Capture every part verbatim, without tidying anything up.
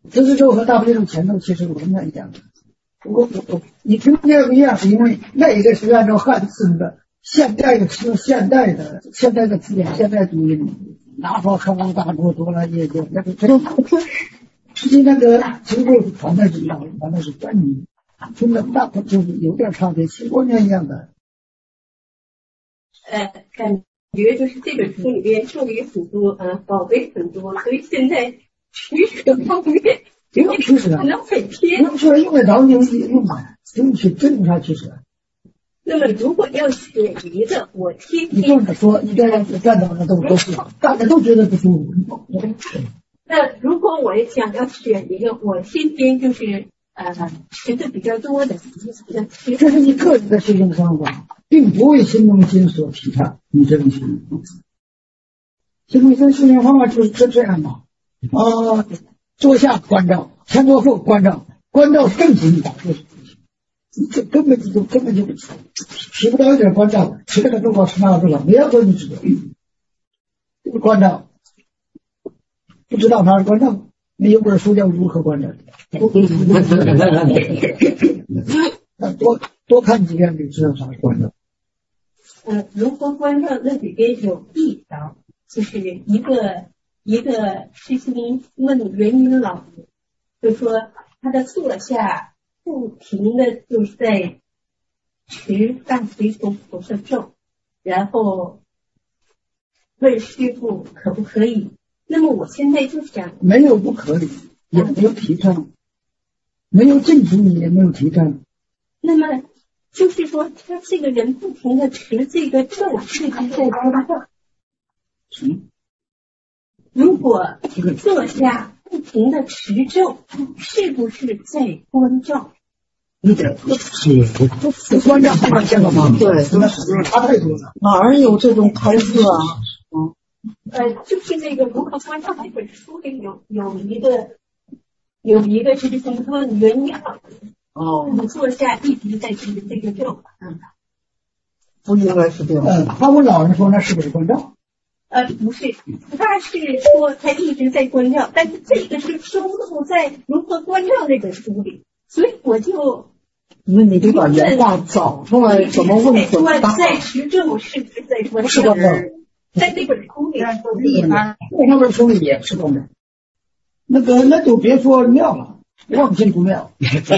自字咒和大悲咒前头其实完全一样的。我我我，你听这个一样，是因为那个是按照汉字的现代的词、现代的现代的字典、现代读音，拿破康大多多了也就那个这实际那个经过传的是传的是专语，听的那就是有点差别，其实完全一样的。 呃，感觉就是这本书里面咒语很多，呃，宝贝很多，所以现在取舍方面不用取舍， 可能很偏。 用出来用得着就用吧，不用去真用啥取舍。 那么如果要选一个，我天你这么说，你这样子站到那都都是，大家都觉得不舒服。 那如果我想要选一个，我天天就是呃吃的比较多的， 这是你个人的修行方法，并不为心中心所提倡。你这种修行，心中心修行方法就是这这样嘛。啊，坐下关照，前坐后关照，关照正经打坐。你这根本就根本就提不到一点关照，吃这个多少吃那个多少，没有关你知道，就是关照，不知道哪是关照，没有本书叫如何关照。多多看几遍就知道啥是关照。 呃，如何关照那里边有一条，就是一个一个师兄问元云老师，就说他的坐下不停的就是在持大随从菩萨咒，然后问师父可不可以？那么我现在就想， 没有不可以，也没有提倡，没有禁止你，也没有提倡。 那么就是说，他这个人不停的持这个咒，是不是在关照？ 嗯， 如果坐下不停的持咒，是不是在关照？ 一点不是，关照不关见了吗？对，那是差太多了。 哪儿有这种开示啊？ 嗯，呃，就是那个如何关照这本书里有有一个有一个师兄问元音老师， 哦， 你坐下一直在持这个咒，嗯， 不应该是这样。 嗯，他问老人说那是不是关照？ 呃，不是，他是说他一直在关照，但是这个是收录在《如何关照》这本书里，所以我就那你得把原话找出来，怎么问怎么答。 在持咒是不是在关照？ 是关照， 在这本书里， 我那本书里也是关照。那个那就别说妙了，忘心不妙，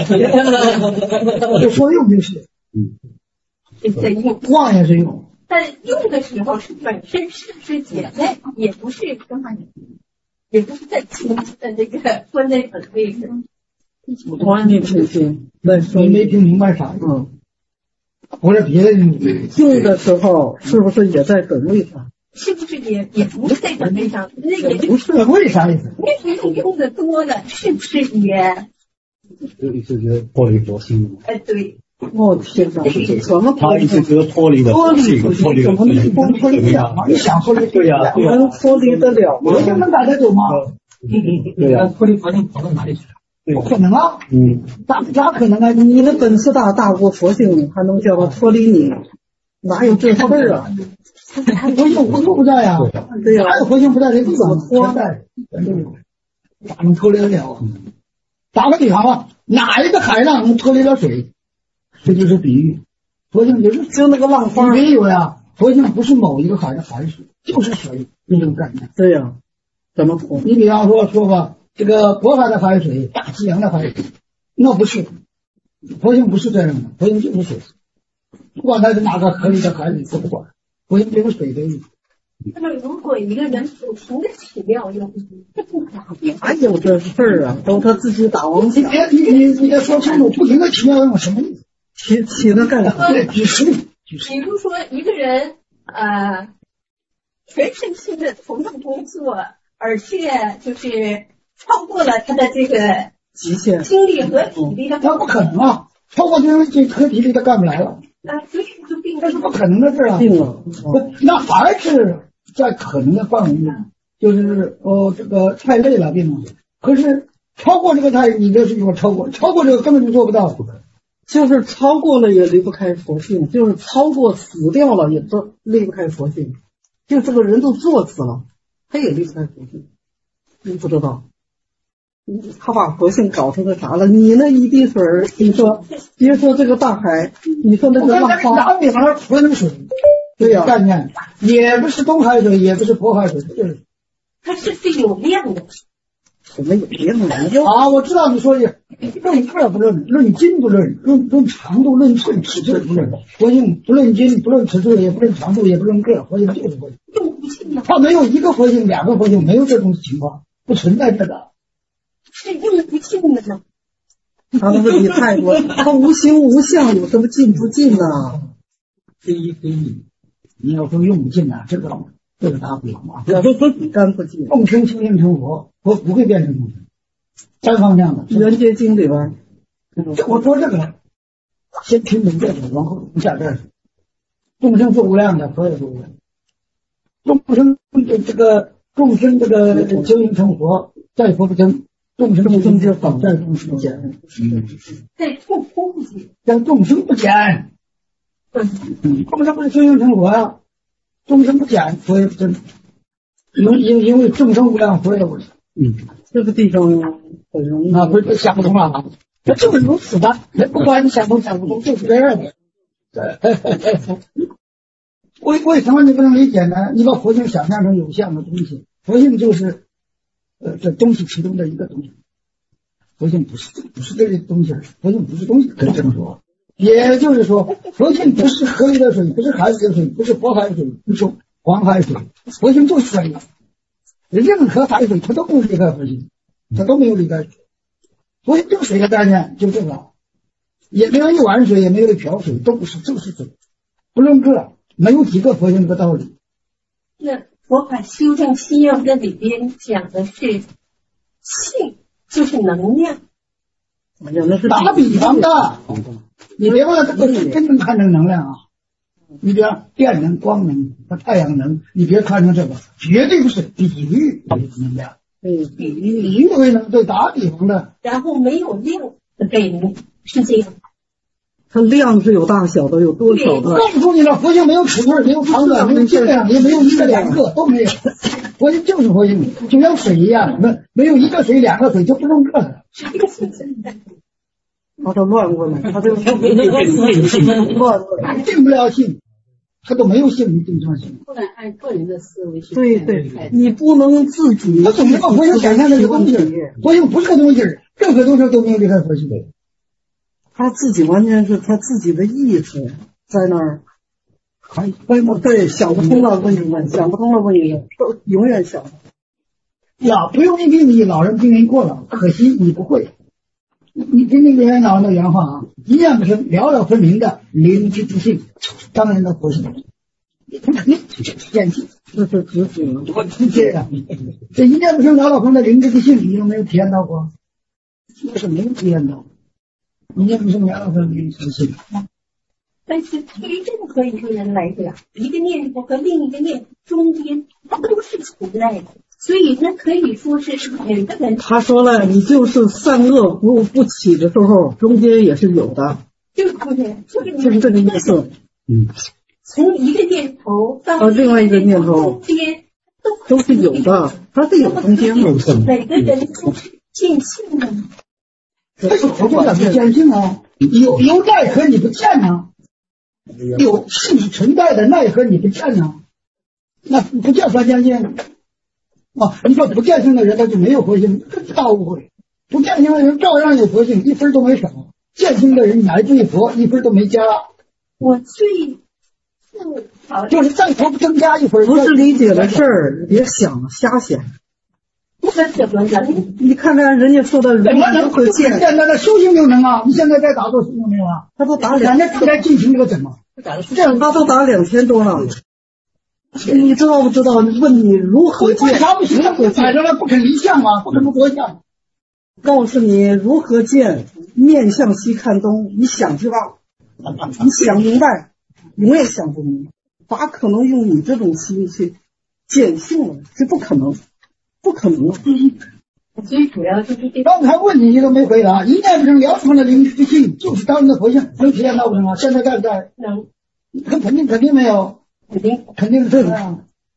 就说用就是， 嗯，在用， 忘也是用。 但用的时候是本身是不是解在，也不是干嘛，也不是在听的这个关在本位上。 我还没听清， 你没听明白啥？嗯，或者别的用的时候是不是也在本位上？ 是不是也也不是在本位上？那也不是本位啥意思？ 那你用的多了，是不是也？ 就意思就是脱离佛性。 哎，对。 我天哪！怎么他意思就是脱离了脱离脱离了脱离脱离了吗？你想脱离对呀， 能脱离得了吗？ 我能打得走吗？ 对呀， 脱离佛性跑到哪里去了？ 不可能啊！ 嗯， 咋咋可能啊？ 你的本事大，大过佛性，还能叫他脱离你？哪有这事儿啊？ 佛性不不在呀， 对呀， 哪有佛性不在这地方？全在，咋能脱离得了？打个比方吧，哪一个海浪能脱离了水？这就是比喻。佛性就是就那个浪花， 没有呀。佛性不是某一个海的海水，就是水，这种概念。 对呀，怎么脱？ 你比方说说吧，这个渤海的海水，大西洋的海水，那不是佛性，不是这样的，佛性就是水。不管它是哪个河里的海水都不管，佛性就是水的意思。 那么，如果一个人不停的起妙用， 哪有这事儿啊？都他自己打王响。 你你你你得说清楚，不停的起妙用什么意思？ 起起那干啥？ 对，举实例。 比如说一个人呃全身心的投入工作，而且就是超过了他的这个极限精力和体力的， 那不可能啊！超过精力这和体力他干不来了。 啊，所以就病这是不可能的事啊！ 病了， 那还是在可能的范围内，就是哦，这个太累了病了。可是超过这个太，你这是说超过，超过这个根本就做不到。 就是超过了也离不开佛性，就是超过死掉了也都离不开佛性，就这个人都作死了，他也离不开佛性，你不知道。 他把佛性搞成个啥了？你那一滴水儿，你说别说这个大海，你说那个浪花， 哪里来纯水？ 对呀、啊， 概念也不是东海水，也不是渤海水，就是它是最有量的。 什么有量的？ 啊，我知道你说的，论个不论，论斤不论，论论长度，论寸尺寸不论，佛性不论斤，不论尺寸，也不论长度，也不论个，佛性就是佛性。 用不尽的。 它没有一个佛性，两个佛性，没有这种情况，不存在这个。 是用不尽的呢。 他的问题太多，他无形无相，有什么尽不尽呢？ 非一非一，你要说用不尽啊，这个这个答不了啊。 要说说你干不尽， 众生修行成佛，佛不会变成众生，单方向的。 圆觉经里边， 我说这个，先听懂这个，然后往下这儿。众生是无量的，佛也是无量。众生的这个众生这个修行成佛，在佛不增。众生众生就仿在众生不减， 在众生不减， 在众生不减。嗯，众生不是修行成佛呀，众生不减，佛也不增。因因因为众生无量，佛也无量。 嗯，这个地方很容易啊，不是想不通了啊，这就是如此的，不管你想通想不通，就是这样的。为为什么你不能理解呢？你把佛性想象成有相的东西，佛性就是。呃，这东西其中的一个东西，佛性不是不是这个东西，佛性不是东西，可以这么说。也就是说，佛性不是河里的水，不是海里的水，不是渤海水，不是黄海水，佛性就是水了。任何海水它都不离开佛性，它都没有离开水。佛性就是水的概念，就这个，也没有一碗水，也没有一瓢水，都不是，就是水。不论个，没有几个佛性的道理。 那佛法修正心要在里边讲的是性，就是能量。 打比方的，你别把这个真正看成能量啊！你比方电能、光能和太阳能，你别看成这个，绝对不是比喻能量。 嗯， 比喻比喻为能对打比方的， 然后没有量的概念是这样。 它量是有大小的，有多少的？ 告诉你了，佛性没有尺寸，没有长短，没有斤两，也没有一个两个都没有。佛性就是佛性，就像水一样，没没有一个水两个水就不用个了。 把它乱过来，它就乱过来， 定不了性，它都没有性，你定上性。 不能按个人的思维去。 对对，你不能自己。 他总是把佛性想象的这个东西，佛性不是个东西，任何东西都没有离开佛性的。 他自己完全是他自己的意识在那儿，还对想不通了问一问，想不通了问一问，都永远想。 呀，不用你病，你老人病人过了，可惜你不会。你听听李元老的原话啊，一念不生，了了分明的灵之自性，当然的佛性。你肯定见性， 这是直觉。 我理解呀，这一念不生，了了分的灵之自性，你有没有体验到过？这是没有体验到。一念不生，了了分的灵之自性。 但是对于任何一个人来讲，一个念头和另一个念中间，它都是存在的。所以那可以说是每个人。 他说了，你就是善恶不不起的时候，中间也是有的。 就是不是，就是就是这个意思。 嗯。 从一个念头到呃另外一个念头中间都是有的，它是有中间的。 每个人都是见性的。 这是佛教的见性啊，有有奈何你不见呢？有是你存在的奈何你不见呢？那不见佛见性。啊，你说不见性的人他就没有佛性，这是大误会。不见性的人照样有佛性，一分都没少；见性的人乃至于佛一分都没加。 我最自豪就是再佛不增加一分， 不是理解的事儿，别想瞎想。 不能怎么能？ 你看看人家说的怎么能会见？现在的修行就能啊！你现在在打坐修行没有啊？ 他都打两， 人家正在进行这个怎么？ 这样他都打两千多了。你知道不知道？问你如何见？ 为啥不行？摆着了不肯离相啊，不肯不着相。 告诉你如何见，面向西看东，你想知道，你想明白，永远想不明白，咋可能用你这种心去见性呢？这不可能，不可能。 最主要就是这。 刚才问你你都没回答，一念不生，了了分的灵之性，就是当人的佛性，能体验到不能啊？现在在不在？ 能。 肯定肯定没有。 肯定肯定是这样。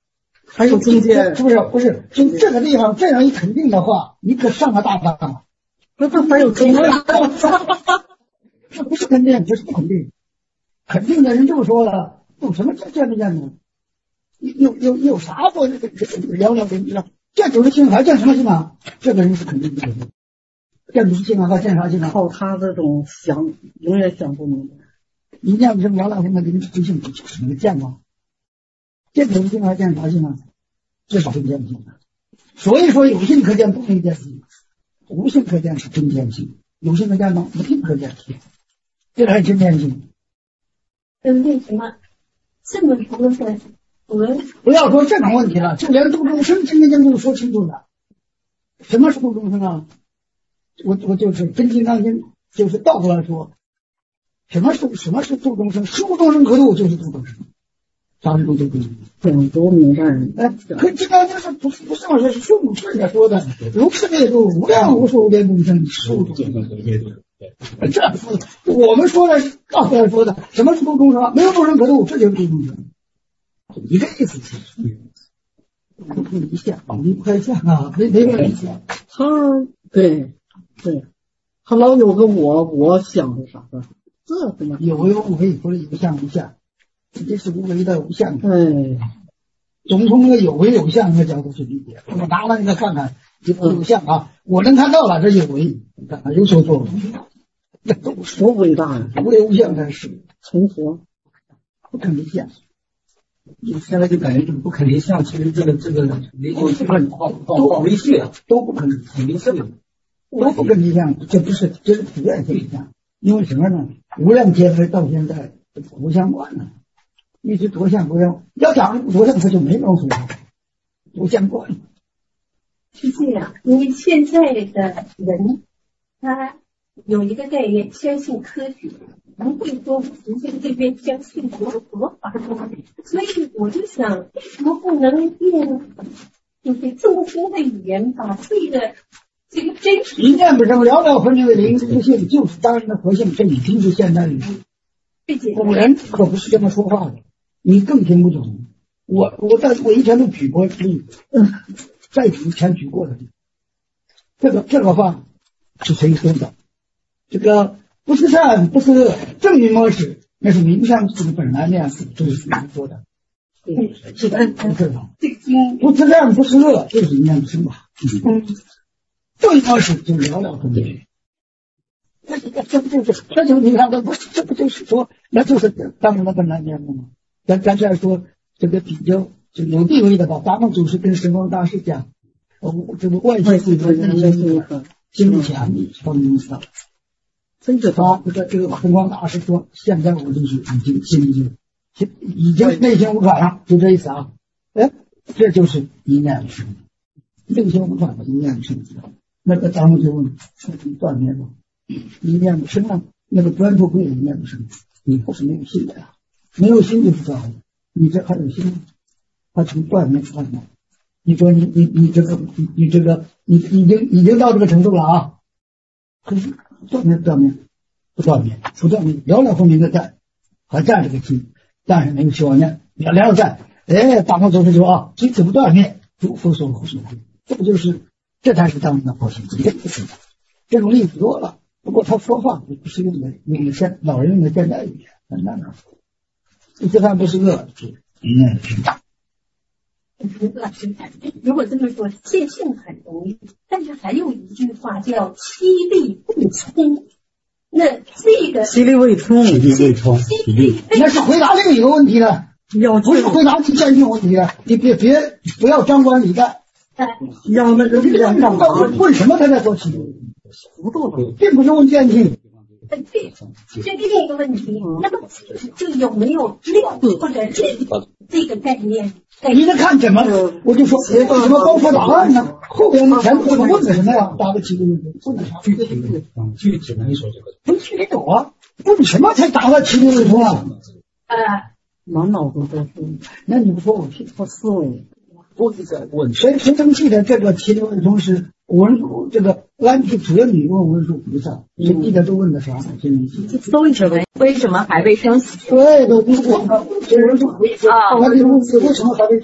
还有中间， 是不是？不是，就这个地方这样一肯定的话，你可上了大当了。 那它还有中间， 这不是肯定，这是不肯定。肯定的人这么说了，有什么这见没见呢？有有有啥不聊聊跟你了？这就是性还见啥性啊？这个人是肯定的。这不是性啊，他见啥性啊？ 靠他这种想，永远想不明白。 你见不是聊聊跟他跟你不性就是那个见吗？见有性还见啥性啊？这是真见性啊。所以说有性可见不能见性，无性可见是真见性。有性可见吗？无性可见，这才是真见性。 嗯，为什么这么多的和？ 不要说这种问题了，就连度众生今天就说清楚了。什么是度众生啊？我我就是跟金刚经就是倒过来说，什么是什么是度众生？是度众生可度就是度众生。啥是度众生？ 很多明白人， 哎，可金刚经是不是不是这么说？是孙悟空在说的，如是灭度无量无数无边众生，是度众生。这是我们说的，倒过来说的，什么是度众生？没有众生可度，这就是度众生。一个意思，其实不可理想，离不开相啊，没没法理解。 他对对，他老有个我，我想是啥的，这怎么有有无为，不是有相无相，这是无为的无相。 哎， 总从那个有为有相的角度去理解。我拿了那个看看，有有相啊，我能看到了，这有为，你看看有所作为，那都多伟大呀！ 无为无相才是成佛， 不可理解。 你现在就感觉这个不可理想，其实这个这个离很好好离去啊， 都不可理很离去。 都不跟理想，这不是这是不愿意理想，因为什么呢？无量劫来到现在不相关了，一直多相不相，要讲是不多相，它就没那种说法，不相关。 是这样，因为现在的人他有一个概念，相信科学，不会说我们这边相信佛佛法，所以我就想，为什么不能用就是众生的语言把这个这个真实一念不生，了了分明的灵之性，就是当然的核心，这已经是现代语。古人可不是这么说话的，你更听不懂。我我在我以前都举过例子，嗯，在以前举过的例子，这个这个话是谁说的？这个不是善不是恶，正与模式，那是名相这个本来面，这是谁说的？ 嗯， 是的，不是的。 这个经不是善不是恶，就是一念不生吧？嗯，正与模式就了了分明。这这不就是这就你看，这不是这不就是说，那就是当然的本来面目吗？咱咱这样说，这个比较就有地位的吧。咱们祖师跟神光大师讲，呃，这个外界对他内心心理强，什么意思啊？真的他这个这个神光大师说，现在我就是已经心里就已经内心无转了，就这意思啊。哎，这就是一念生，内心无转的一念生。那个咱们就问，彻底断灭了。一念不生啊，那个专注会一念不生，你不是没有心的呀，没有心就不知道了。你这还有心，它从断灭断灭。你说你你你这个你你这个你已经已经到这个程度了啊，可是断灭断灭不断灭不断灭，了了分明的在，还在这个心，但是没有希望念，了了在，哎，大方祖师说啊，心怎不断灭，诸佛所护所护，这不就是这才是当人的佛性，这不是这种例子多了。不过他说话不是用的用的现老人用的现代语言，很难说。这饭不是恶，一念不生。 老师，如果这么说，见性很容易，但是还有一句话叫“其力不聪”。那这个其力未通， 其力未通，其力那是回答另一个问题了， 要不是回答你见性问题了。你别别不要张冠李戴。 要那个力量干嘛？ 为什么他在说其力？ 糊涂了， 并不是问见性。 这这另一个问题，那么就有没有量或者这这个概念？ 你得看怎么，我就说为什么包括答案呢？后边的前面问的什么呀？答个其力问的啥？ 具体的，嗯，具体能说这个。 不是你懂啊？问什么才答到其力未通啊？ 呃， 满脑子都是。 那你不说我听我思维。 我在问谁谁生气的这个其力未通是文殊这个安提哲女问文殊菩萨，谁记得都问的啥？ 搜一下呗，为什么还未生死？ 对，都问过。这文殊菩萨，安提问为什么还未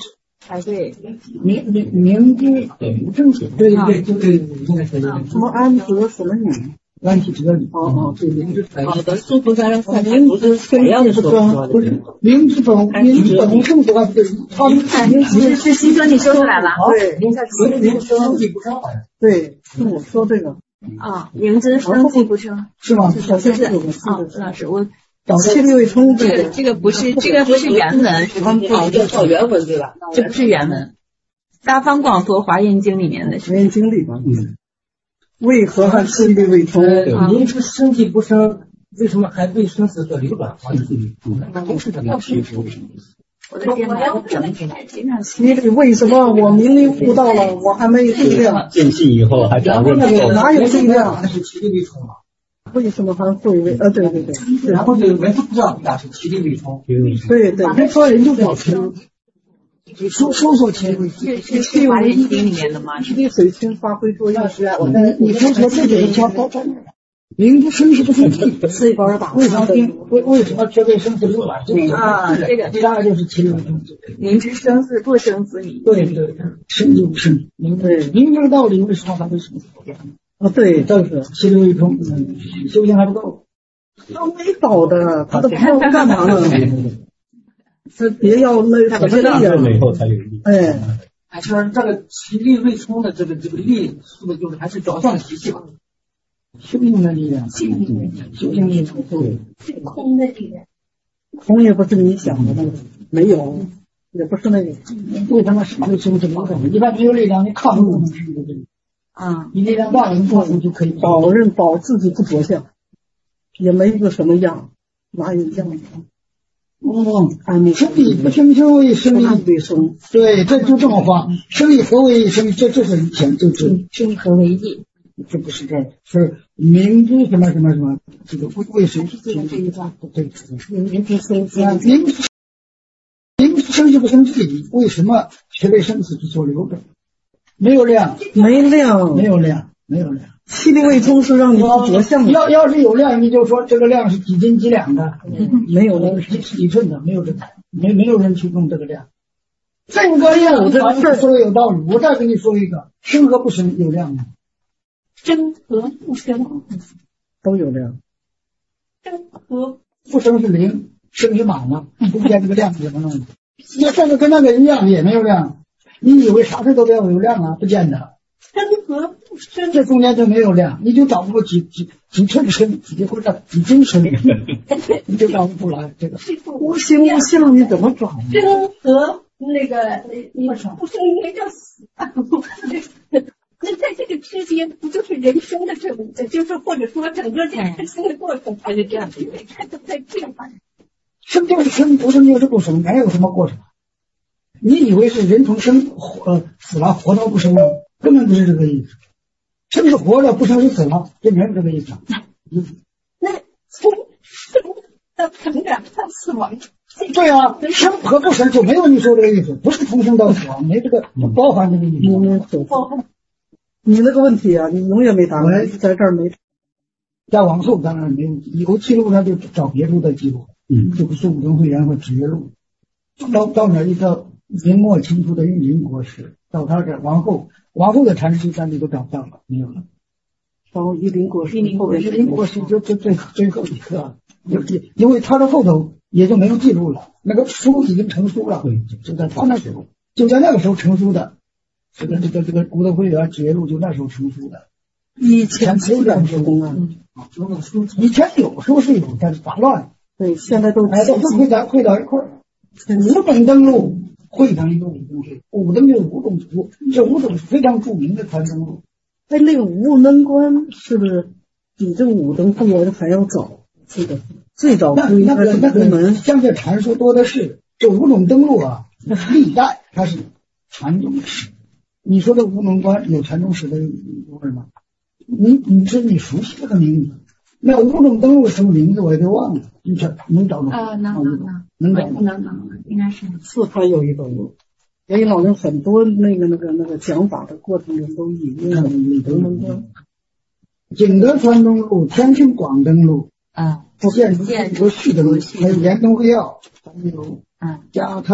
才对。 明明明知不正解， 对对，就对，应该是这个。 什么安德什么女？ 安体哲理。 哦哦，对，明知才好的，苏菩萨让看看不是采样的时候说不是明知本明知本无正的话，对，他是是是新说你说出来了。 对， 您看生明生气不生，好像对，是我说这个啊，明知生气不生是吗？ 是是是啊，老师我。 七六位冲这个这个不是这个不是原文，是吧？ 哦，这照原文对吧？ 这不是原文，《大方广佛华严经》里面的华严经里吧？嗯。为何还七六位冲？ 明知生气不生，为什么还为生死所流转？都是这个其实。 我的天哪！怎么给他经常你得为什么我明明悟到了，我还没有力量？ 见性以后还找认错， 哪有力量？ 那是七力为冲嘛？ 为什么还会为？呃，对对对。 然后这个文不知道那是七力为冲。 对对。 人说人就表示搜搜索七力为冲。 是是是华严经里面的吗？ 七力水清发挥作用。 是啊，我你说说这个叫高专业。明知生死不生气， 所以高人打。 为什么为为什么却被生死流转？ 啊，这个第二就是七力为冲。 明知生死不生死你。 对对，生就不生，明对明知道理，为什么还会生死流转？ 啊，对，这是七力为冲，嗯，修行还不够。 他没搞的，他都不知道干嘛呢。是别要那什么力了以后才有力。 哎， 还是这个七力为冲的这个这个力，说的就是还是着相习气吧。 修行的力量，修行力量对， 是空的力量。 空也不是你想的那个，没有，也不是那个。 为什么是会生死流转？一般没有力量，你抗不能生的这个。 啊， 你力量大了，你抗就可以保认保自己不着相，也没一个什么样，哪有样？ 嗯，生理不生生为生理为生，对，这就这么话，生理何为生？这这是以前就知， 生理何为义？ 这不是这，是明知什么什么什么，这个为为谁？ 这一段对， 明知生死， 明明知生气不生气，为什么却被生死之所流转？没有量， 没量， 没有量，没有量。 七力为冲是让你不着相的。 要要是有量，你就说这个量是几斤几两的， 没有的， 是几寸的，没有这个，没没有人去用这个量。这个量这个事儿说的有道理。我再跟你说一个，生和不生有量吗？ 生和不生都有量。 生和不生是零，生是满了，中间这个量怎么弄？那这个跟那个一样，也没有量。你以为啥事都要有量啊？不见得。 生和不生， 这中间就没有量，你就找不出几几几寸深，几或者几斤深，你就找不出来。这个无形无相，你怎么找？ 生和那个你不生应该叫死啊。那在这个之间，不就是人生的这种，就是或者说整个这个人生的过程，它是这样的，它都在变化。 生就是生，不生就是不生，没有什么过程。你以为是人从生活呃死了活到不生了，根本不是这个意思。生是活了，不生是死了，这没有这个意思。 嗯，那从生到成长到死亡， 对啊，生和不生就没有你说这个意思，不是从生到死亡，没这个不包含这个意思。 包含。 你那个问题啊，你永远没答案，在这儿没。 在往后当然没有，以后记录上就找别处的记录，嗯，就不是武登会员或指约录，到到哪一个明末清初的玉林国师，到他这往后往后的禅师咱就都找不到了，没有了。 到玉林国师， 玉林国师，玉林国师就就最最后一个，因因为他的后头也就没有记录了，那个书已经成书了，就在他那时候，就在那个时候成书的。这个这个这个古德会员指约录就那时候成书的。 以前没有这样书啊， 以前有书是有，但是杂乱。 对，现在都哎，都是汇到汇到一块儿。五等登录汇成一个五等会，五等就是五种图，这五种是非常著名的传登录。 哎，那个无能观是不是比这个五等会员还要早？这个最早那那个那个像这传说多的是，这五种登录啊，历代它是传宗史。你说的无能观有传宗史的有人吗？你你是你熟悉这个名字？那五种登录什么名字我也都忘了，你这能找到？ 啊，能能能能找到？ 能能，应该是四川有一本，袁老人很多那个那个那个讲法的过程中都引用了无能观。 景德传登录、天庆广登录啊， 建筑和续登录，还有延东会要，还有嗯， 嘉泰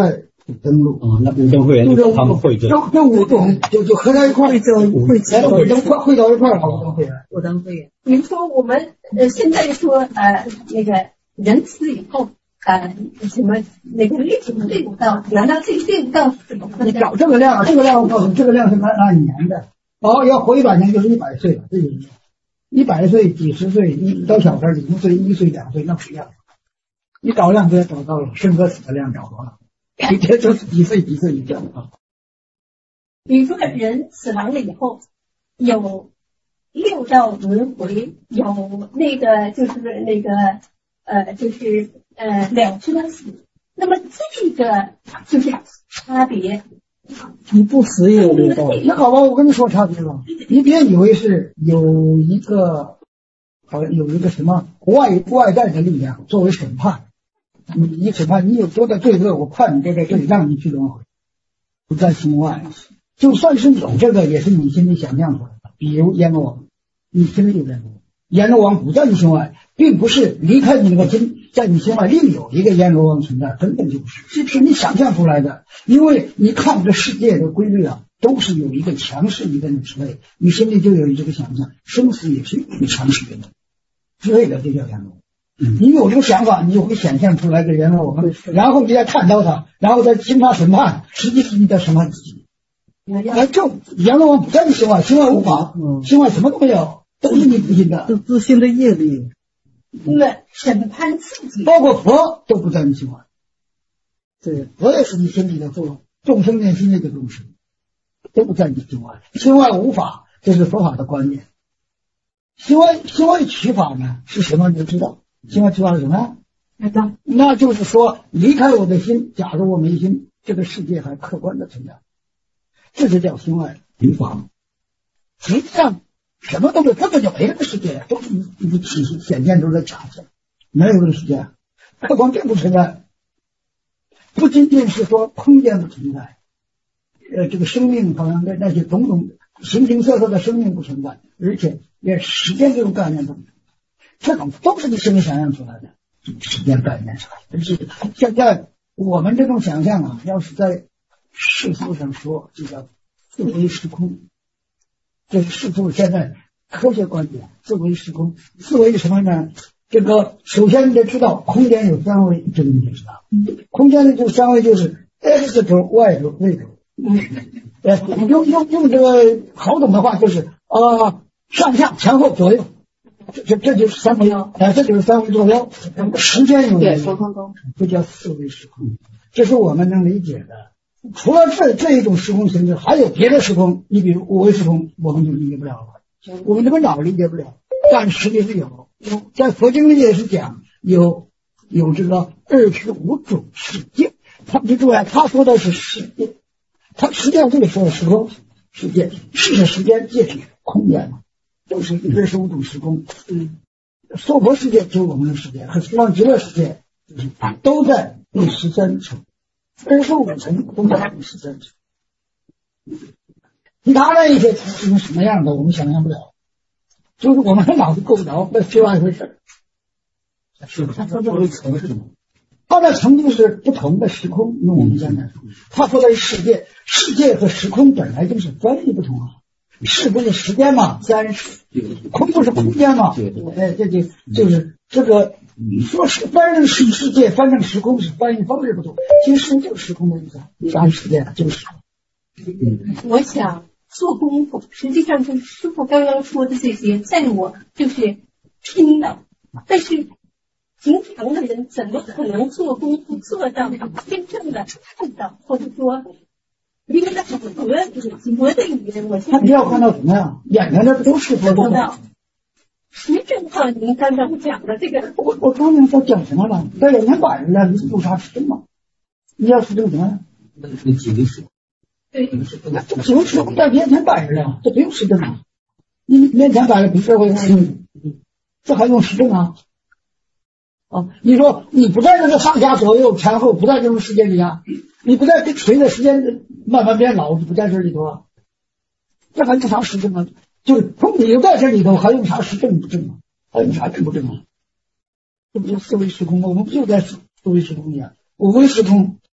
登陆啊，那五灯会员就是他们会证， 这这五种就就合在一块儿， 会证会来五灯汇汇到一块儿了，五灯会员。 五灯会员。 比如说我们呃现在说呃那个人死以后呃什么那个六六道，难道这六道是怎么分你的？ 找这个量，这个量我告诉你，这个量是按按年的。哦，要活一百年就是一百岁了，这就是一百岁、几十岁，一到小孩零岁、一岁、两岁，那不一样。你找量就找到了，生和死的量找到了，你这就是几岁几岁一样啊。 比如说人死亡了以后，有六道轮回，有那个就是那个呃就是呃了生死。那么这个就是差别。 你不死也有六道。 那好吧，我跟你说差别吧，你别以为是有一个好像有一个什么外外在的力量作为审判，你你审判你有多大罪恶，我判你多大罪，让你去轮回，不在心外。就算是有这个，也是你心里想象出来的。比如阎罗王，你心里有阎罗王，阎罗王不在你心外，并不是离开你那个心，在你心外另有一个阎罗王存在，根本就不是，是是你想象出来的。因为你看这世界的规律啊，都是有一个强势一个人之类，你心里就有这个想象，生死也是有一个强势的人之类的，就叫阎罗王。嗯，你有这个想法，你就会想象出来个阎罗王，然后你再看到他，然后再经他审判，实际是你在审判自己。而这阎罗王不在你心外，心外无法，心外什么都没有，都是你自信的， 就自信的业力。 那么审判自己， 包括佛都不在你心外。 对， 佛也是你身体的作用，众生念心那个众生都不在你心外，心外无法，这是佛法的观念。心外心外取法呢是什么？你就知道，心外取法是什么？ 那那就是说，离开我的心，假如我没心，这个世界还客观的存在，这就叫心外取法。实际上什么都没有，根本就没这个世界，都是你你体系显现出来的假象，没有这个世界，客观并不存在。不仅仅是说空间不存在，呃，这个生命好像那那些种种形形色色的生命不存在，而且连时间这种概念都没有，这种都是你心里想象出来的时间概念出来的。是现在我们这种想象啊，要是在世俗上说，就叫四维时空。这是世俗现在科学观点，四维时空。四维是什么呢？这个首先你得知道空间有三维，这个你得知道。空间的这个三维就是 X 轴、Y 轴、Z 轴。呃，用用用这个好懂的话就是啊、呃，上下前后左右，这这这就是三维，哎，这就是三维坐标。时间有对，时空工程， 这叫四维时空，这是我们能理解的。除了这这一种时空形式，还有别的时空。你比如五维时空，我们就理解不了了，我们这个脑理解不了，但实际是有。在佛经里也是讲有有这个二十五种世界，他记住啊，他说的是世界，他实际上这个说的时空世界，是时间、界体、空间嘛，都是二十五种时空。嗯，娑婆世界就是我们的世界，和西方极乐世界就是都在第十三层，二十五层都在第十三层。其他的一些层是什么样的，我们想象不了。就是我们脑子够不着，那是另外一回事。是他说的层是什么？他的层就是不同的时空，用我们现在说，他说的是世界，世界和时空本来就是翻译不同啊。是不是时间嘛？三十，空不是空间嘛？哎，这就就是这个，说是翻成是世界，翻成时空是翻译方式不同，其实就是时空的意思。啥是时间？就是我想做功夫，实际上就是师父刚刚说的这些，在我就是听到，但是平常的人怎么可能做功夫做到真正的看到，或者说因为那是佛佛的语言，我他你要看到什么呀？眼前的都是佛的。 实正好您刚刚讲的这个， 我我刚才在讲什么了？在眼前摆着呢，你有啥实证吗？你要实证什么呀？ 那是几个实？ 对， 这几个实在面前摆着呢，这不用实证啊！你面前摆着不是会，这还用实证啊？啊，你说你不在这个上下左右前后，不在这种时间里啊，你不在随着时间慢慢变老，你不在这里头啊，这还用啥实证啊？就是说你在这里头，还用啥实证不证啊？还用啥证不证啊？这不就四维时空吗？我们不就在四维时空里啊？五维时空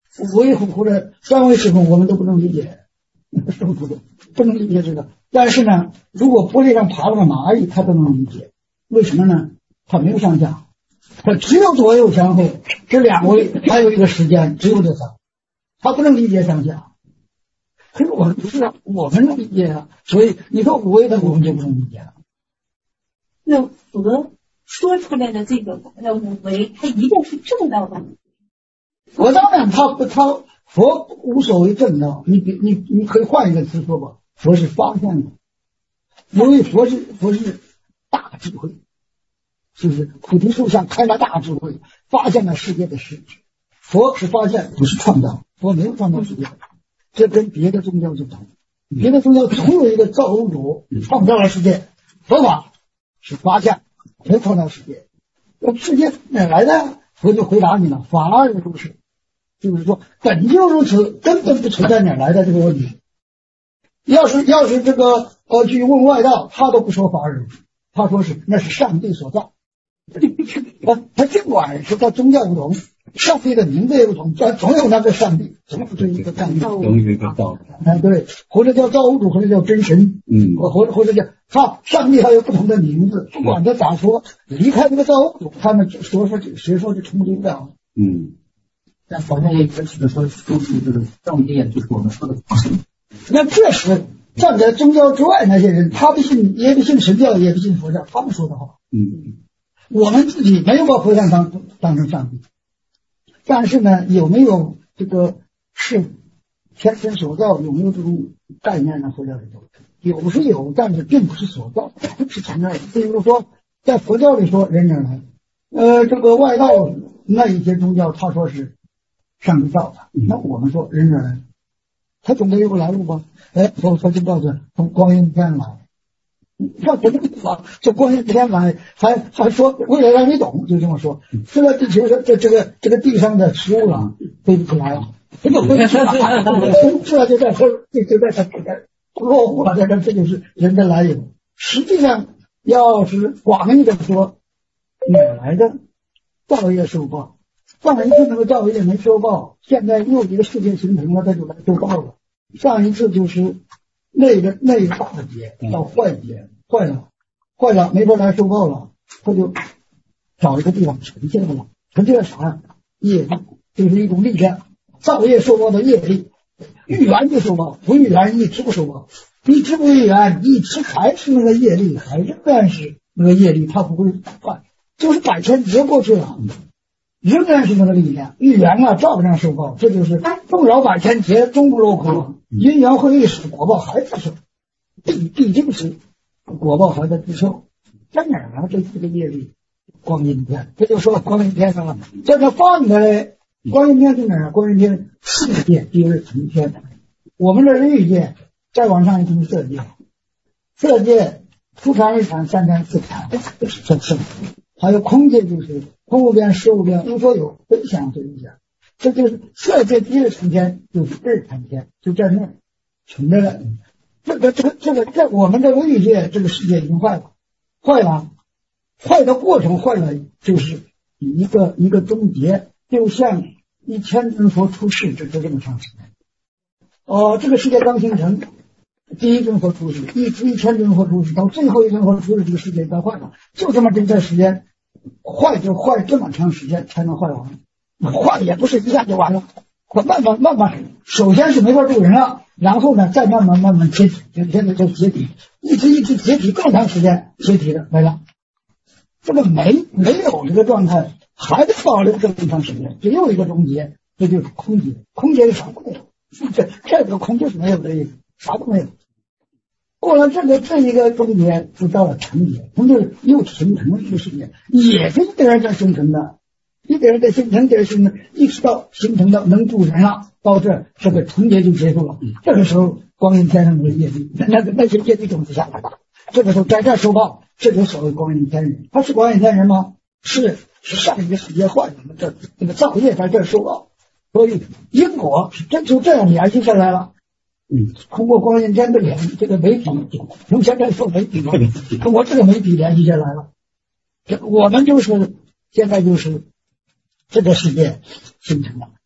五维或者三维时空我们都不能理解，是不是？不能理解这个。但是呢，如果玻璃上爬了个蚂蚁，他都能理解。为什么呢？它没有上下，它只有左右前后这两维，还有一个时间，只有这仨，他不能理解上下。可是我们不是啊，我们能理解啊。所以你说五维的我们就不能理解了。 那佛说出来的这个那五维，它一定是正道的。 佛当然他不他佛无所谓正道，你你你可以换一个词说吧，佛是发现的，因为佛是佛是大智慧，就是菩提树下开了大智慧，发现了世界的实质。佛是发现，不是创造，佛没有创造世界，这跟别的宗教不同。别的宗教总有一个造物主创造了世界，佛法是发现，谁创造世界？那世界哪来的？佛就回答你了，法而如是。就是说本就如此，根本不存在哪来的这个问题。要是要是这个呃去问外道，他都不说法而如是，他说是那是上帝所造。他他尽管是他宗教不同，上帝的名字也不同，但总有那个上帝，总是一个上帝， 总有一个道。 哎，对，或者叫造物主，或者叫真神， 嗯， 或者或者叫他上帝还有不同的名字，不管他咋说，离开这个造物主，他们说说谁说是冲突不了。 嗯。 但佛教也支持的说，都是这个正念，就是我们说的法身。 那这是站在宗教之外那些人，他不信，也不信神教，也不信佛教，他们说的话。 嗯， 我们自己没有把佛像当当成上帝，但是呢，有没有这个是天神所造，有没有这种概念呢？佛教里头有是有，但是并不是所造，不是存在的。比如说，在佛教里说人哪来，呃，这个外道那一些宗教，他说是上帝造的，那我们说人哪来，他总得有个来路吧？哎，佛佛就告诉从光阴天来。要不这个地方，这光阴天来，还还说为了让你懂，就这么说。这个地球上这这个这个地上的食物了，飞不出来了，这个飞不出来了，出来就在这，就就在这这落户了，在这，这就是人的来由。实际上，要是广义的说，哪来的造业受报？上一次那个造业没受报，现在又一个世界形成了，他就来受报了。上一次就是那个那个大劫到坏劫，坏了，坏了，没法来受报了，他就找一个地方沉下来了。沉下来啥？业力，就是一种力量，造业受报的业力，遇缘就受报，不遇缘一直不受报，一直不遇缘，一直还是那个业力，还仍然是那个业力，它不会换，就是百千劫过去了。仍然是那个力量，遇缘啊，照样受报，这就是众扰百千劫，终不落空。因缘会一时，果报还在受，必必定是果报还在自受。在哪儿呢？这这个业力，光阴天，这就说光阴天上了。在这放的嘞，光阴天是哪儿？光阴天四界就是成天。我们这欲界，再往上一层色界，色界初禅、二禅、三禅、四禅，这是这是。还有空界就是空无边、实无边、无所有，分享这一下，这就是色界第二层天，就是二禅天，就在那儿存着了。这个这个这个在我们这个欲界，这个世界已经坏了，坏了，坏的过程坏了，就是一个一个终结，就像一千尊佛出世，这就这么长时间。哦，这个世界刚形成。第一尊佛出世，一一千尊佛出世，到最后一尊佛出世，这个世界该坏了，就这么这段时间，坏就坏这么长时间才能坏完，坏也不是一下就完了，慢慢慢慢，首先是没法住人了，然后呢，再慢慢慢慢解体，现在就解体，一直一直解体更长时间，解体了没了，这个没没有这个状态，还得保留这么长时间，只有一个终结，这就是空劫，空劫是啥都没有，这这个空就是没有的意思，啥都没有。过了这个这一个终结，就到了成劫，成就又形成了一个世界，也是一点点形成的，一点点形成，点形成，一直到形成到能住人了，到这这个成劫就结束了。这个时候，光阴天上的业力，那个那些业力种子下来了，这个时候在这受报，这就所谓光阴天人。他是光阴天人吗？是，是上一个世界坏人们这这个造业在这受报，所以因果是真就这样联系下来了。嗯，通过光阴天的联这个媒体，用现在说媒体嘛，通过这个媒体联系下来了。这我们就是现在就是这个世界形成了，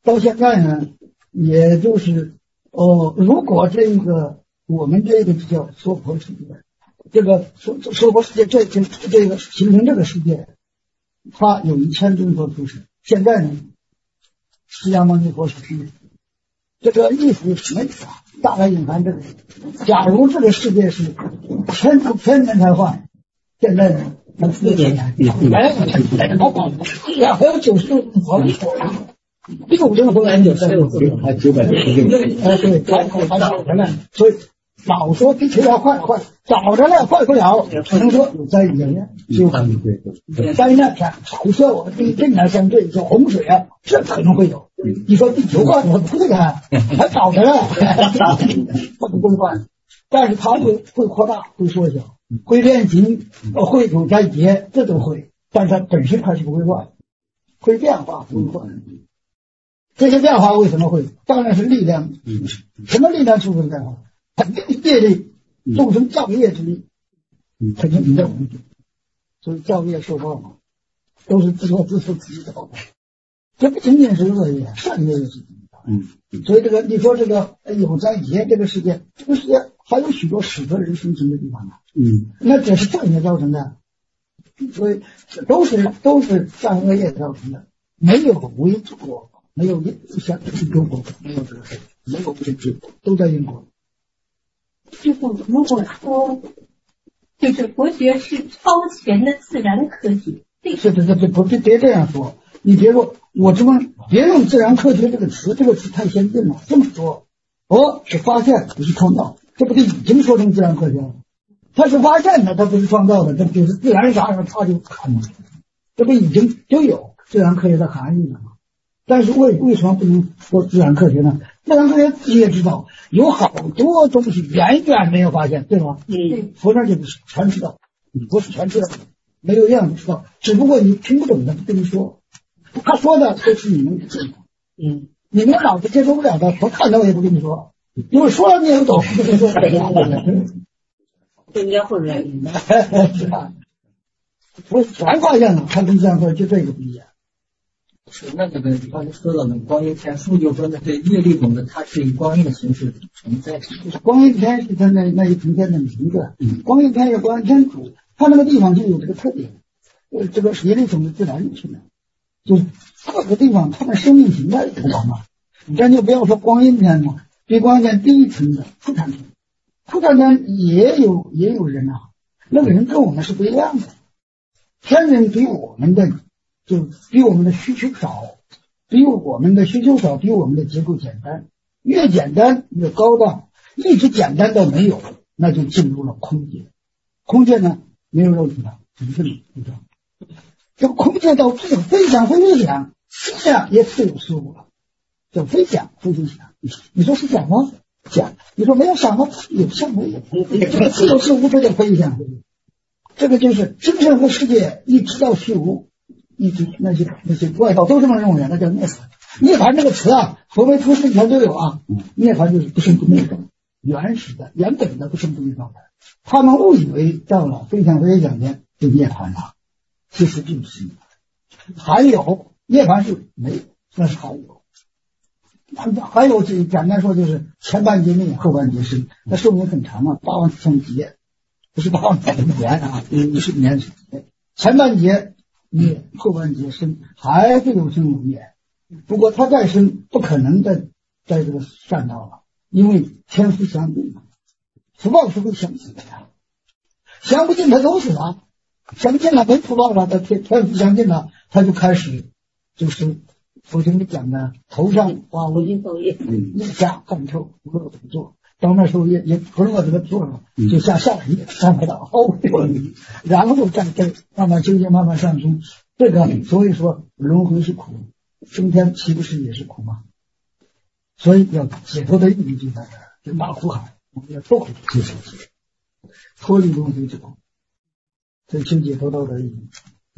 到现在呢，也就是哦，如果这个我们这个叫娑婆世界，这个娑娑婆世界这这这个形成这个世界，它有一千尊佛出世。现在呢，释迦牟尼佛是第一，这个意思是什么意思啊？大概隐含这个，假如这个世界是千千年才换，现在呢，才四年，哎，好宝，呀，还有九十多佛了。六尊佛来有三有还九百九十六，哎对，还还早着呢，所以老说地球要坏坏，早着呢坏不了，只能说有灾难，就灾难天，好像我们地震啊，像这种洪水啊，这可能会有。你说地球坏了不会的，还早着呢，不能规范，但是它会会扩大，会缩小，会变形，呃，会有灾劫，这都会，但是它本身它是不会乱，会变化，不会换。这些变化为什么会？当然是力量。什么力量促成变化？肯定是业力，众生造业之力，肯定你在我们这。所以造业受报嘛，都是自作自受自己的报。这不仅仅是恶业，善业也是自己的。嗯。所以这个你说这个有灾劫，这个世界，这个世界还有许多适合人生存的地方呢。嗯。那这是善业造成的，所以都是都是善恶业造成的，没有无因之果。没有像中国没有这个事，没有这个都在英国。 师父，如果说就是佛学是超前的自然科学， 是是是，不别别这样说，你别说，我这么别用自然科学这个词，这个词太先进了。这么说，哦，是发现不是创造，这不是已经说成自然科学了？它是发现的，它不是创造的，这就是自然啥样，它就看出来，这不已经就有自然科学的含义了吗？但是为为什么不能说自然科学呢？自然科学自己也知道，有好多东西远远没有发现，对吧？嗯，佛那就不是全知道，不是全知道，没有样子知道，只不过你听不懂的不跟你说，他说的都是你能接受的，嗯，你们脑子接受不了的，我看到也不跟你说，因为说了你也不懂，不跟你说， 人家混乱， 是吧？我全发现了，他跟自然科学就这个不一样。 是那个的，刚才说到的光阴天书，就说那这业力种子，它是以光阴的形式存在的。 就是光阴天是它那那一层天的名字，嗯，光阴天是光阴天主，它那个地方就有这个特点，呃，这个业力种子自然去了，就是各个地方它们生命形态不同嘛。咱就不要说光阴天嘛，比光阴天第一层的初禅天，初禅天也有也有人啊，那个人跟我们是不一样的，天人比我们的。就比我们的需求少，比我们的需求少，比我们的结构简单，越简单越高档，一直简单到没有，那就进入了空界。空界呢，没有肉体了，只是理知道。这个空界到最后飞翔会飞翔，飞翔也是有事物了，叫飞翔会飞翔。你说是想吗？想。你说没有想吗？有想没有？这个自由事物这叫飞翔。这个就是精神和世界一直到虚无。一直那些那些外道都这么认为，那叫涅槃。涅槃这个词啊，佛为出世以前都有啊。涅槃就是不生不灭的，原始的、原本的不生不灭状态。他们误以为到了飞翔飞翔天就涅槃了，其实并不是。还有涅槃是没有，那是还有。还有这简单说就是前半截灭，后半截生，那寿命很长啊，八万四千劫，不是八万四千年啊，嗯，是年是前半截。灭后半截生，还是有生有灭，不过他再生不可能再在这个善道了，因为天福相尽嘛，福报是会相尽的呀，相不尽他都死了，相尽了没福报了，他天天福相尽了，他就开始就是佛经里讲的头上花无尽受业，腋下汗臭不乐怎么做，到那时候也也不乐怎么做了，就下下一页上不到后面，然后再再慢慢修行，慢慢上升。这个所以说轮回是苦，升天岂不是也是苦吗？所以要解脱的意义就在这儿，就大苦海，我们要脱离这些脱离轮回之苦，这修解脱道的意义，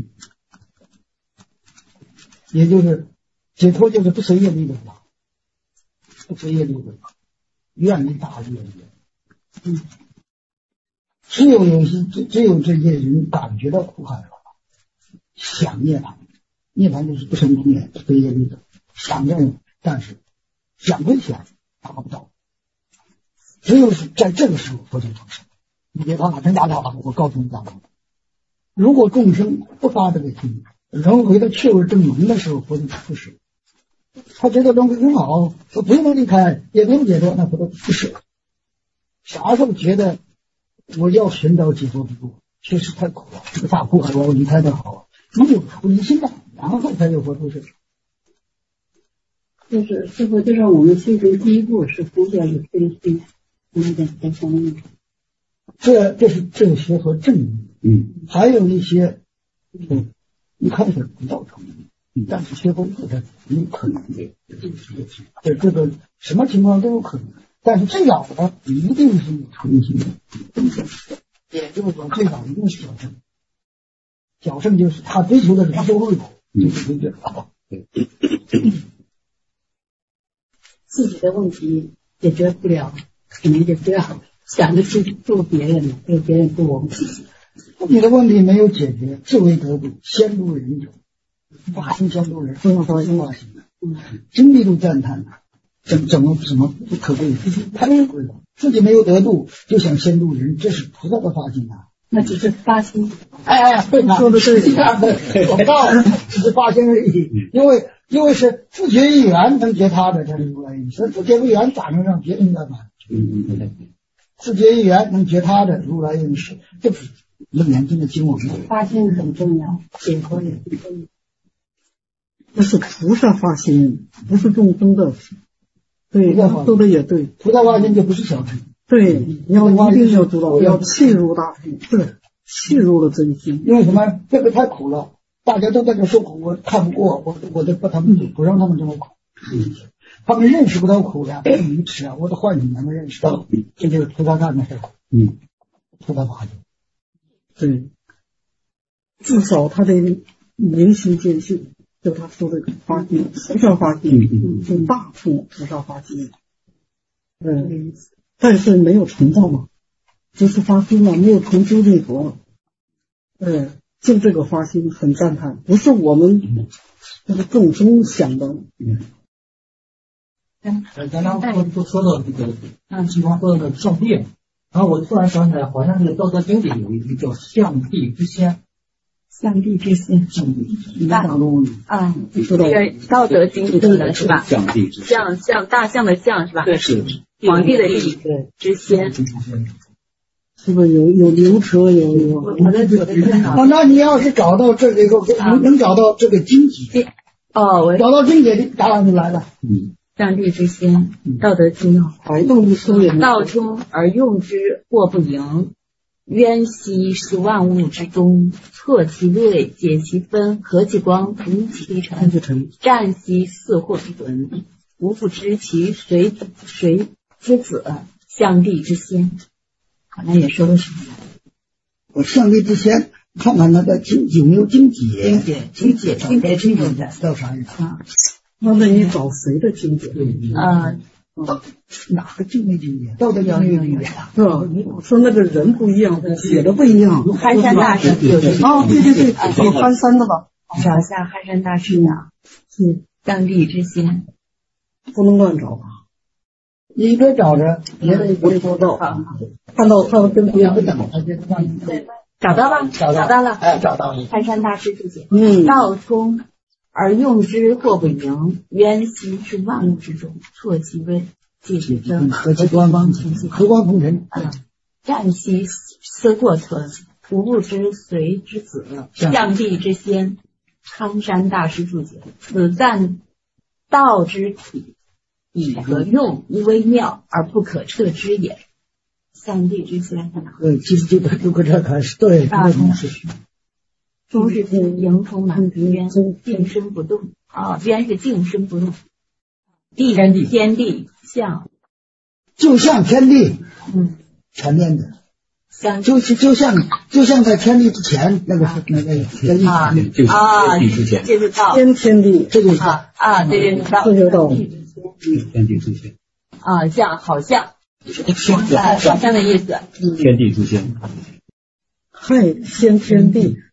也就是解脱就是不随业力的法，不随业力的法，愿力大业力。嗯，只有有些只只有这些人感觉到苦海了，想涅槃，涅槃就是不生不灭，非业力的，想念但是想归想达不到。只有是在这个时候佛就成圣。你别怕，真达到了，我告诉你达到了。如果众生不发这个心，轮回的趣味正浓的时候，佛就不是。他觉得轮回很好，说不用离开，也不用解脱，那佛都不是。啥时候觉得我要寻找解脱之路，确实太苦了，这个大苦海我要离开的好，你有出离心的，然后才有佛出世。 就是师父，就让我们修行第一步是放下有真心，那点在上面。 这这是正学和正义，嗯，还有一些，嗯，一开始不造成，但是学会后的有可能的，这这个什么情况都有可能，但是最早的一定是有纯心的，也就是说最早一定是矫正，矫正就是他追求的是收入口，就是这个啊， 自己的问题解决不了，可能就不要想着去助别人了，助别人助我们自己。 你的问题没有解决，自为得度，先度人者，发心先度人，不用说心发心的，经历都赞叹了，怎怎么怎么不可贵？太可贵了，自己没有得度，就想先度人，这是菩萨的发心啊。 那只是发心， 哎哎，对了，说的是这样的，我道只是发心而已，因为因为是自觉一缘能觉他的，这是如来意思，自觉一缘咋能让别人来办？自觉一缘能觉他的如来应是，这不是楞严经的经文吗？ 发心很重要，解脱也很重要。 那是菩萨发心，不是众生的。对，说的也对。 菩萨发心就不是小乘。 对，你要一定要知道，要契入大心，是契入了真心。 因为什么？这个太苦了，大家都在这受苦，我看不过，我我得把他们不让他们这么苦。嗯，他们认识不到苦呀，愚痴啊！我得唤醒他们认识到，这就是菩萨干的事。嗯，菩萨发心。 对，至少他得明心见性，就他说的发心，菩萨发心，是大乘菩萨发心。嗯，但是没有成道嘛，只是发心了，没有成就内佛。嗯，就这个发心很赞叹，不是我们那个众生想的。嗯。 咱刚刚都说到这个，嗯，经常说到那个上帝，然后我突然想起来，好像这个《道德经》里有一句叫“象帝之先”。 象帝之先， 象帝之先， 大中啊，这个《道德经》里的是吧？ 象帝之象象大象的象是吧？ 对，是皇帝的帝之先。 是不是有有牛车有有？ 哦，那你要是找到这个能能找到这个经解， 哦，我找到经解的答案就来了。 嗯。象帝之先，《道德经》 怀动一书也道中而用之，或不盈。渊兮是万物之中，错其锐，解其分，和其光，图其成。战兮似或不准，吾不知其谁谁之子，象帝之先。好像也说的是我象帝之先，看看那个经有没有经解？ 经解，经解，经解是有的， 叫啥人啊？ 那那你找谁的经解？ 啊， 哪个经没经解？道德经没有经解啊？ 是吧？你说那个人不一样，写的不一样。 憨山大师有的哦，对对对，有憨山的吧？ 找一下憨山大师啊， 是象帝之先， 不能乱找吧？ 你别找着，别的不会说到。 看到看到跟不一样， 找到了， 找找到了， 哎，找到了。 憨山大师注解， 嗯， 道冲而用之，或不盈。渊兮是万物之中，错其微，解其真， 和其官方，和光同尘。 啊，战兮思过存，吾不知谁之子，象帝之先。憨山大师注解，此赞道之体，以和用微妙而不可测之也。象帝之先， 对，其实就就搁这开始，对， 啊， 是。 中是盈充满渊，静身不动啊，渊是静身不动。地天地天地象， 就像天地， 嗯， 全面的， 像就就像就像在天地之前那个那个天地啊啊，这是道天天地， 这就是啊啊，对对对，道这就道天地之先啊，像好像，好像的意思， 天地之先。 嗨，先天地，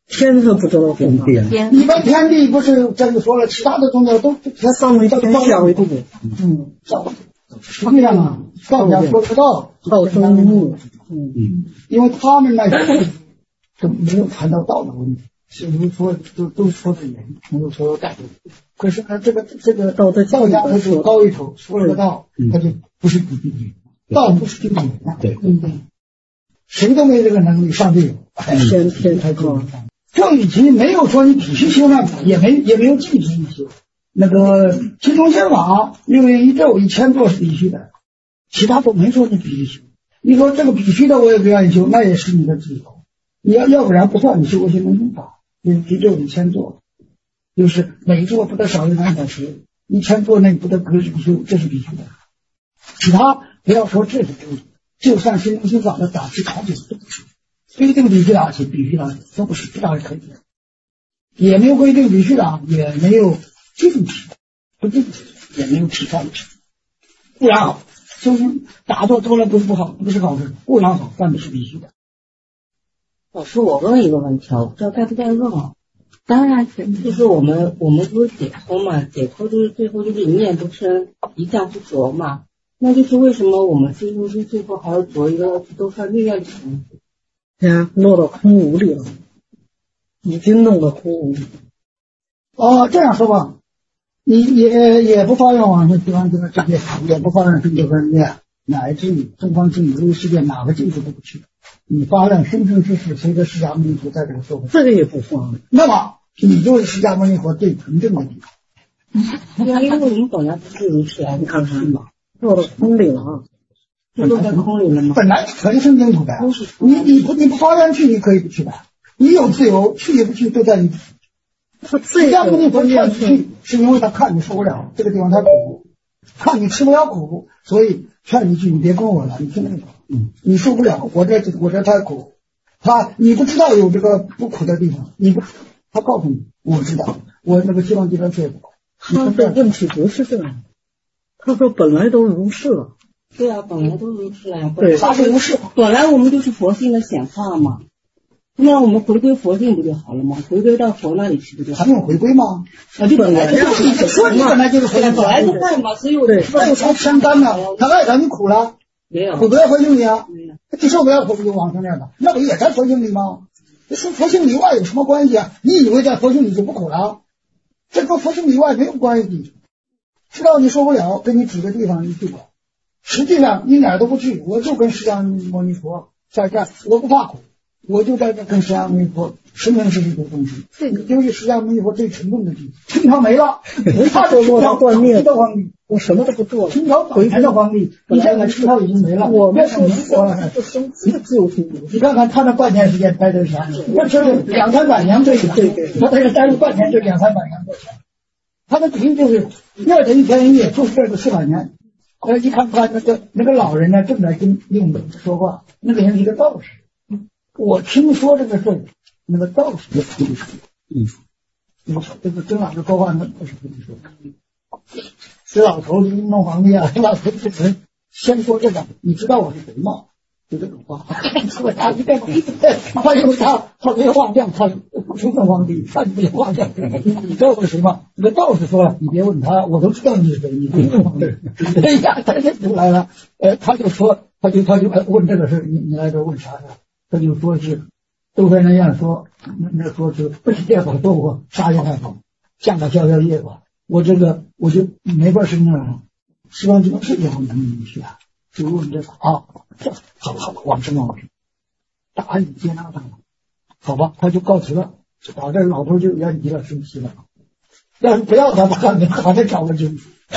天他不知道变化， 天一般天地不是这就说了，其他的宗教都天上为天下为度， 嗯，实际上啊，道家说的道道生一物， 嗯，因为他们那就没有谈到道的问题，是如说都都说的人，没有说道。可是呢，这个这个道在道家他就高一头，说了个道，他就不是比喻，道不是比喻， 对， 嗯，谁都没这个能力，上帝有， 先天才高。 这与其没有说你必须修那个，也没也没有禁止你修。那个其中先法六月一咒一千座是必须的，其他都没说你必须修。你说这个必须的我也不愿意修，那也是你的自由。你要要不然不算你修过心灵法，一咒一千座，就是每一座不得少于两小时，一千座内不得隔日不修，这是必须的。其他不要说这是规矩，就算心灵心法的打其他就都不是。不一定必须打起，必须打都不是，不打是可以的，也没有规定必须打，也没有禁止，不禁止，也没有提倡制，固然好，就是打坐多了不是不好，不是好事，固然好，但不是必须的。 老师，我问一个问题啊，我不知道该不该问啊。 当然是， 就是我们我们不是解脱嘛，解脱就是最后就是一念不生，一向不着嘛，那就是为什么我们修修修最后还要着一个都算另外的层次？ 呀，落到空无里了，已经弄到空无里。 哦，这样说吧，你也也不发愿往生西方极乐世界，也不发愿生九分念，乃至于东方净土世界哪个净土都不去，你发愿生生世世随着释迦牟尼佛在这个社会， 这个也不放。 那么你就是释迦牟尼佛最纯正的地方。 因为我们本来不是如此啊， 你看看嘛，落到空里了啊。 就落在空里了吗？ 本来可以生净土的，你你不你不发愿去，你可以不去的，你有自由，去也不去都在你。释迦牟尼佛劝你去，是因为他看你受不了这个地方太苦，看你吃不了苦，所以劝你去，你别跟我了，你听那个，嗯，你受不了，我这我这太苦，他你不知道有这个不苦的地方，你不，他告诉你，我知道，我那个西方极乐世界苦。 他的问题不是这样，他说本来都如是了。 对啊，本来都如此啊。 对， 啥是如是？ 本来我们就是佛性的显化嘛，那我们回归佛性不就好了吗？回归到佛那里去不就好了？ 还用回归吗？ 啊，就本来就是说你本来就是回归， 本来就爱嘛，所以我对，那有啥相干呢？他爱让你苦了， 没有苦不在佛性里啊， 没有， 他受不了苦不就往生那了？那不也在佛性里吗？这说佛性里外有什么关系啊？你以为在佛性里就不苦了？这跟佛性里外没有关系。知道你受不了，给你指个地方你去吧。实际上你哪儿都不去，我就跟释迦牟尼佛在这儿，我不怕苦，我就在这跟释迦牟尼佛生生世世做东西。这个就是释迦牟尼佛最沉重的地方。清朝没了，他就落到断灭的皇帝，我什么都不做了。清朝回来的皇帝，你现在清朝已经没了，我们说说了，不生气自由心。你看看他那半年时间待多少钱？那是两三百年对对对，他在这待了半年就两三百年多钱。他的等于就是二十一天一夜，就是这个四百年。呃，一看看那个那个老人呢，正在跟用说话，那个人是一个道士。我听说这个事儿，那个道士也跟你说，嗯，你说这个跟老师说话，那不是跟你说。这老头子弄皇帝啊，这老头子人先说这个，你知道我是谁吗？就这种话，说他一个，他因为他他没有画像，他不是皇帝，他没有画像，你知道我是谁吗？那个道士说了，你别问他，我都知道你是谁，你不是皇帝。哎呀，他这出来了，呃，他就说，他就他就问这个事，你你来这问啥事？他就说是都在那样说，那那说是不是业法做我杀业太好，下个消消业吧，我这个我就没法生了，希望这个世界上能能去啊。就问这个啊，这好好往生往生，答案接纳他了，好吧，他就告辞了。打这老头就要急了，生气了。要是不要他，他还得找个经。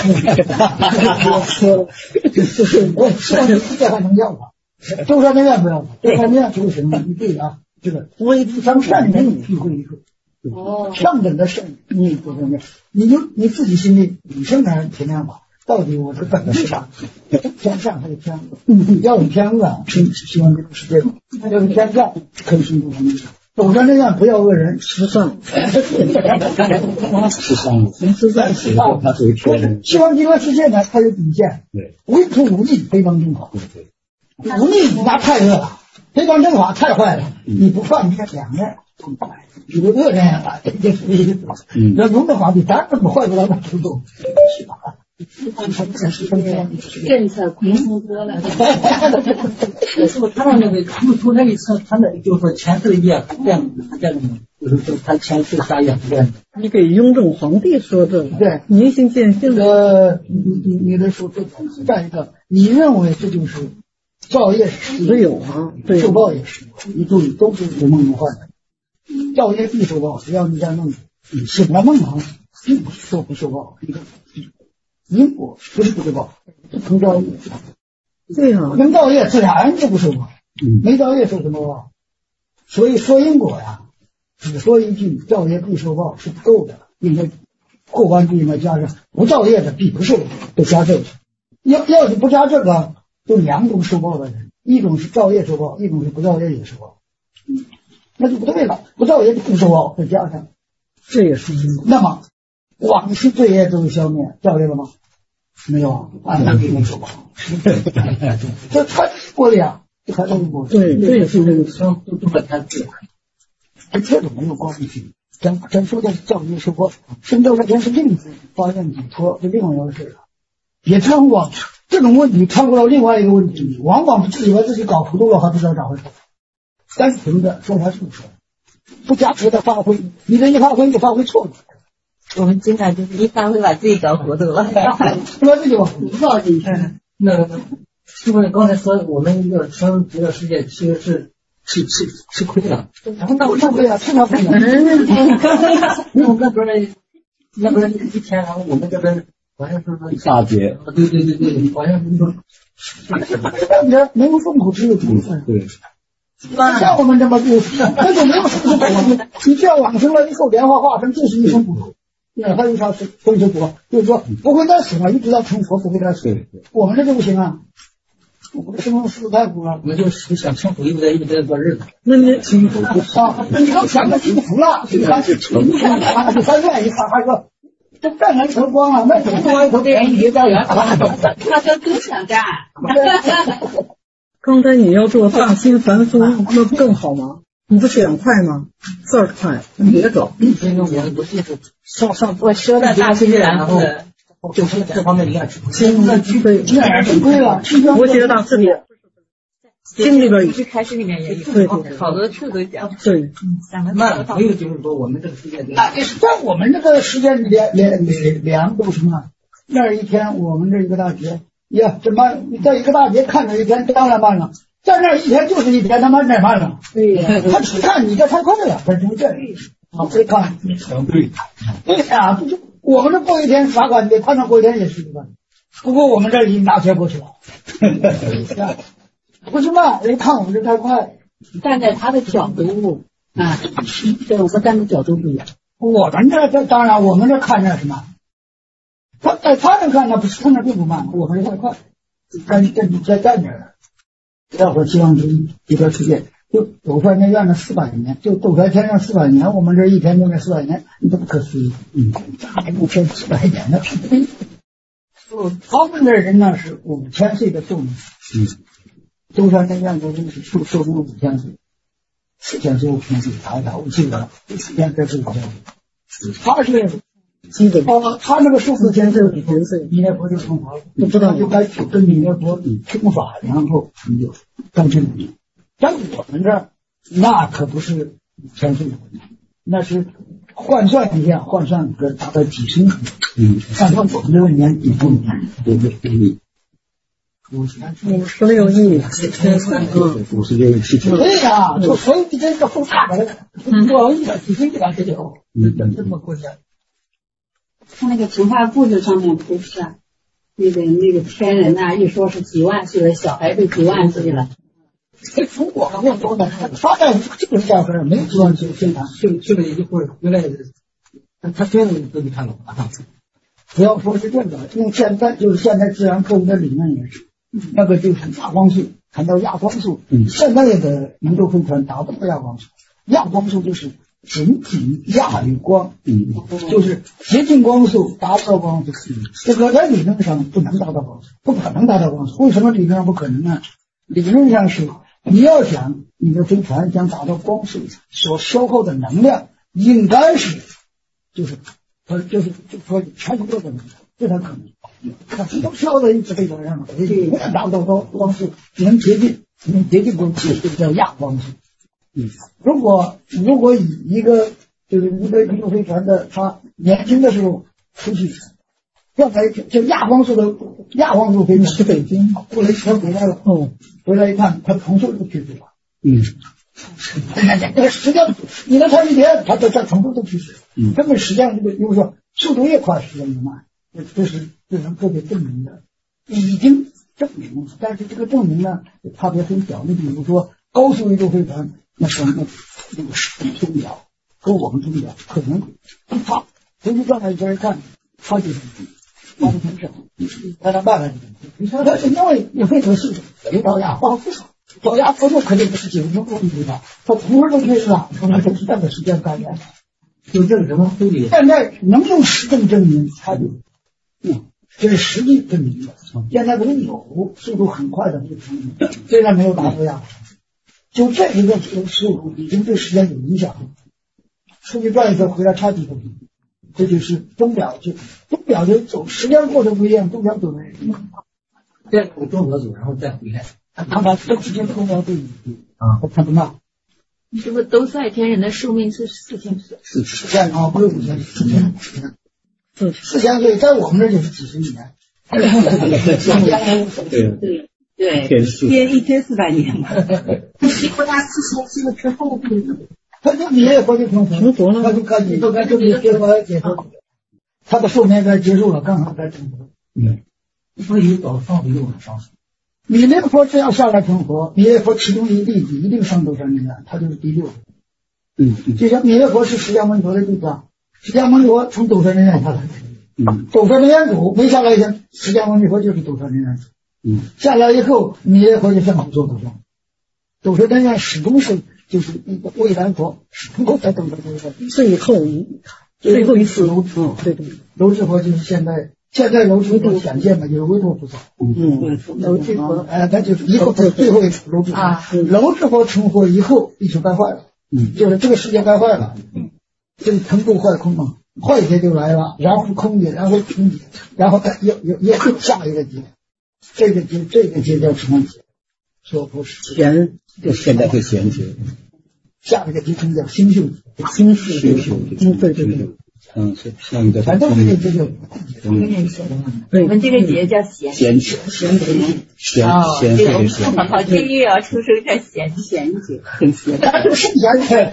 就是我希望世界还能要他，舟山的愿不要他，舟山的愿求神，你对啊，这个微不伤善人，必会一个。哦，上等的圣，你不是那，你就你自己心里，你生产体谅吧。到底我是本质上天上还是天恶？嗯，要有天恶，是希望这个世界；要有天上，可以生出什么？走上这样，不要恶人，慈善， 是善， 慈善，慈善。他属于天人。希望这个世界呢，它有底线。 对， 唯土无逆，非帮正法。 对对， 忤逆那太恶了，非帮正法太坏了。你不犯，你看两面， 比如热量啊，这是意思。要用的话，你当然不坏不到那程度，是吧？ 政策宽松多了。 是不是他让那个出出那一次，他那就是说前四页是这样的，这样的，就是说他前四三页是这样的。 你给雍正皇帝说的， 对， 明心见性的。你你你的说这再一个，你认为这就是造业是实有啊，对， 受报也是，你注意都是有梦有幻的。造业必受报，只要你在梦里，你醒了梦啊，并不是说不受报，一个因果不是不受报，是能造业。 对啊， 能造业自然就不受报，没造业受什么报？所以说因果呀，只说一句造业必受报是不够的，应该后半句应该加上不造业的必不受报，都加这个。要要是不加这个，就两种受报的人，一种是造业受报，一种是不造业也受报。那就不对了，不造业不受报，再加上， 这也是。 那么往昔罪业都消灭，造业了吗？没有，按那没受报。这他过的呀，这还能过？ 对，这也是这个生都这么看字， 跟这种没有关系。咱咱说的是造业受报，生造之前是另字，发愿解脱是另外一回事了。别掺和这种问题，掺和到另外一个问题，往往是自己把自己搞糊涂了，还不知道咋回事。单纯的说他是不是，不加持的发挥，你这一发挥就发挥错了。 我们经常就是一发挥把自己搞糊涂了， 说这就不知道这些。 那是不是刚才说我们一个生这个世界其实是吃吃吃亏了？ 那我吃亏啊，吃啥亏呢？ 因为那边那边一天，然后我们这边好像是一大截。 对对对对，好像是说没有风口只有毒分。 对。 像我们这么做，那就没有什么苦。你只要往生了以后，莲花化身就是一生苦。那还有啥是风水苦？就是说不会再死了，一直到成佛不会再死。我们这就不行啊，我们这生生死太苦了。 我就是想清楚，一直在一直在过日子。 那你幸福啊？你都想着幸福了，你看，你看啊，你翻愿一看，还说这占人成光了，那怎么完头别人别家园？ 他说都想占。 刚才你要做大心凡夫，那不更好吗？你不想快吗？字儿快，你别走。 所以我我就是上上我说的大心凡夫， 就是这方面你看， 现在具备自然成规了。 我写的大字典，经里边一开始里面也有， 对对， 好多次都讲。 对， 那还有就是说我们这个世界， 那也是在我们这个时间里两两两两都什么？那一天我们这一个大节。呀，这慢！你在一个大节看着一天，当然慢了。在那一天就是一天，他妈太慢了。对呀，他只看你这太快了，他就这啊，别看你成对。对呀，就是我们这过一天啥感觉？他那过一天也是一个，不过我们这已经拿钱过去了。不是慢，人看我们这太快。 站在他的角度啊，对，我们站的角度不一样。 我们这这当然，我们这看着什么？他在他那看，那不是他那并不慢，我们这太快，跟跟你再站着了。要说希望之一个世界，就走出来那院子四百年，就走出来天上四百年，我们这一天就那四百年，你都不可思议。嗯，咋一天四百年呢？他们的人呢是五千岁的寿命。嗯，舟山那院子是寿寿命五千岁，四千岁五千岁，他他我记得了，四千岁是五千岁，他是。基本哦，他那个数字千岁五千岁，弥勒佛就成佛了，不知道就该去跟弥勒佛听法，然后你就到这里。在我们这儿，那可不是五千岁，那是换算一下，换算个大概几十年。嗯，按照我们这个年几十年，对对对。 五十六亿， 五十六亿七千。 对呀，就所以这个复杂的，多少亿的几十亿的这就，嗯，这么过去。 他那个童话故事上面不是啊，那个那个天人呐、啊，一说是几万岁了，小孩都几万岁了。 这从我们过说的，他在这个家伙没几万岁，现在去去了一会儿回来，他真的都没看到啊。 不要说是这个，用现在就是现在自然科学的理论也是，那个就是亚光速，谈到亚光速，嗯，现在的宇宙飞船达不到亚光速，亚光速就是仅仅亚于光，嗯，就是接近光速，达不到光速。这个在理论上不能达到光速，不可能达到光速。为什么理论上不可能呢？理论上是你要想你的飞船将达到光速所消耗的能量，应该是就是呃就是就说全球的能量，这才可能。它都消在一只飞船上了，永远达不到高光速，只能接近，只能接近光速，这叫亚光速。嗯，如果如果以一个就是一个宇宙飞船的它年轻的时候出去，刚才就亚光速的亚光速飞船去北京，过来一圈回来了，哦，回来一看，它重复都去世了。嗯，这个实际上你能看一天，它它它重复都去世。嗯，根本实际上这个如果说速度越快，时间越慢，这是这是科学证明的，已经证明了。但是这个证明呢，差别很小。你比如说高速宇宙飞船。那什么那个钟表和我们钟表可能不差，从这状态来看，超级很低，超级很少。那他办法是怎么？你说他是因为有非常系统，有高压高速，高压高速肯定不是九分钟一回答，他同时都可以了，从来都是这个时间概念。 就这个什么推理？ 现在能用实证证明，它就嗯，这是实际证明的。现在都有速度很快的这个证明，虽然没有达到压。就这一个速度已经对时间有影响了，出去转一圈回来差几分钟，这就是钟表就钟表就走时间过程不一样，钟表走的再从中国走，然后再回来， 他把这时间钟表对比啊，他不慢。 你是不是都赛天人的寿命是四千岁？ 是四千啊，不是五千，四千，四千岁，在我们这就是几十亿年。 对对。对，天一天四百年嘛。 结果他四千岁了之后， 他就你也活就成佛了，他就该你都该就你结果结束，他的寿命该结束了，刚好该成佛。嗯， 所以早上回又很伤心。 弥勒佛只要下来成佛，弥勒佛其中一弟子一定上斗山灵山，他就是第六。嗯嗯，就像弥勒佛是释迦牟尼佛的弟子，释迦牟尼佛从斗山灵山下来，嗯，斗山灵山主没下来以前，释迦牟尼佛就是斗山灵山主。嗯，下来以后，弥勒佛就上去做斗山，斗山灵山始终是就是一个未来佛，始终都在斗山灵山。 最后一最后一次楼智，对对， 楼智佛就是现在现在楼智佛显现的就是韦陀菩萨。嗯，楼智佛哎，他就是以后是最后一次楼智佛啊，楼智佛成佛以后，地球该坏了，嗯，就是这个世界该坏了，嗯，这个成住坏空嘛，坏劫就来了，然后空劫，然后空劫，然后又又又下一个劫。这个节这个节叫什么节？说不是闲，就现在是闲节。 下一个节称叫星宿节， 星宿节， 嗯，对对对， 嗯，是像一个。 反正这个节就我们这个节叫闲闲节， 闲节， 闲哦， 闲这个好好地狱啊，出生在闲闲节， 很闲， 是闲节。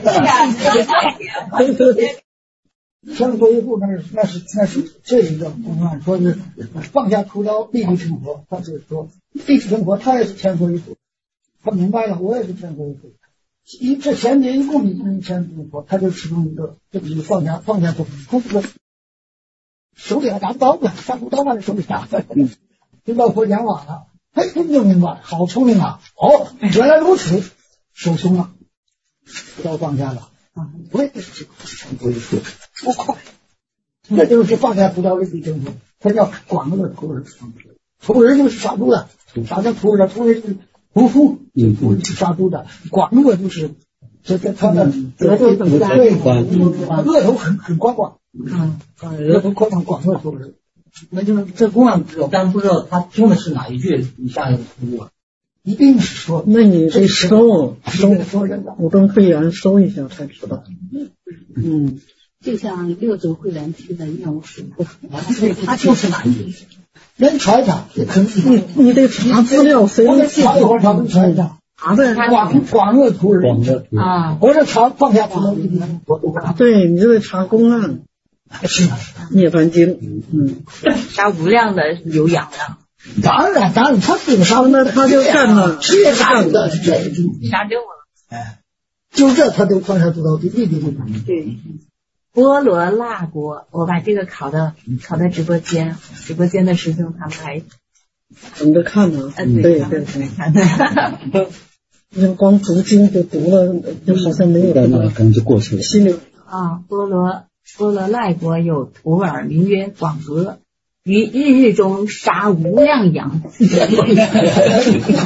成佛一步，那是那是那是这一个公案，说是放下屠刀，立地成佛。他就是说立地成佛，他也是成佛一步，他明白了，我也是成佛一步。一这前节一共你一千成佛，他就其中一个，这就是放下放下不他这个手里还拿刀呢，杀猪刀在手里拿着，听到佛讲法了，嘿，这就明白，好聪明啊！哦，原来如此，手松了，刀放下了。啊，我也是成佛一步。多快！这就是放下屠刀立地成佛，他叫广恶徒儿。徒儿就是杀猪的，啥叫徒儿？徒儿是屠夫，嗯，是杀猪的。广恶就是这这他的德头很大，对，额头很很宽广，嗯，额头宽广，广恶徒儿。 那就是这公案知道，但不知道他听的是哪一句以下的图啊？ 一定是说， 那你得收收说人的五灯会员收一下才知道。嗯。 就像六祖慧能去的念无数， 他就是哪一句？人查一查，也可能你你得查资料，谁我查一会儿查能查一下。 查的广广恶徒儿啊， 我是查放下屠刀立地成佛。 对，你就得查公案， 是涅槃经，嗯， 杀无量的有养量。 当然，当然，他这个杀那他就干了， 世界上的是这一种， 杀正了。 哎，就这他都放下屠刀立地成佛。 对。波罗那国，我把这个考到考到直播间，直播间的师兄他们还等着看呢。 嗯， 对对对，看的。你光读经就读了，就好像没有那那可能就过去了。 心里啊，波罗波罗那国有徒儿名曰广恶，于日日中杀无量羊。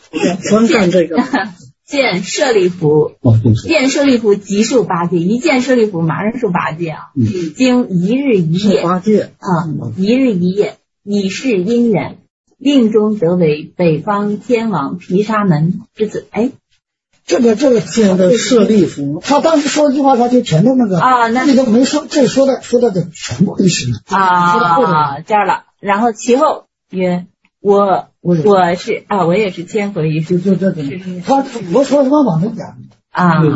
专干这个。 见舍利弗， 哦，对是。 见舍利弗即受八戒，一见舍利弗马上受八戒啊！ 嗯， 经一日一夜八戒啊，一日一夜，以是因缘，令中得为北方天王毗沙门之子。哎， 这个这个见的舍利弗， 他当时说一句话，他就前头那个啊，那里头没说，这说的说的的全部历史啊，这样了。然后其后曰：我我是啊，我也是千佛一世， 就就这个，他我说什么往那讲啊。